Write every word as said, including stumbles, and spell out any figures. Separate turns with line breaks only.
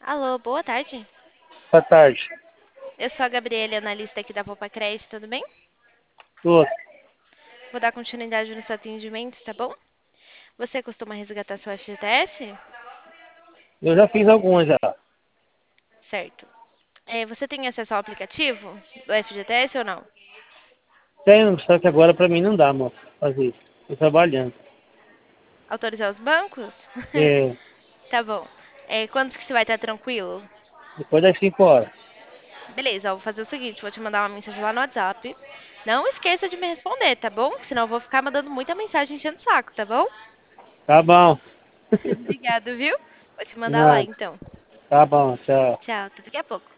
Alô, boa tarde.
Boa tarde.
Eu sou a Gabriela, analista aqui da Poupa Crédito, tudo bem?
Tô.
Vou dar continuidade no seu atendimento, tá bom? Você costuma resgatar seu F G T S?
Eu já fiz algumas já.
Certo. É, você tem acesso ao aplicativo do F G T S ou não?
Tenho, só que agora pra mim não dá, moço, fazer isso. Tô trabalhando.
Autorizar os bancos?
É,
Tá bom. É, quando que você vai estar tranquilo?
depois das cinco horas.
Beleza, eu vou fazer o seguinte, vou te mandar uma mensagem lá no WhatsApp. Não esqueça de me responder, tá bom? Senão eu vou ficar mandando muita mensagem enchendo o saco, tá bom?
Tá bom.
Obrigado, viu? Vou te mandar lá
Nada.
então.
Tá bom, tchau.
Tchau, até daqui a pouco.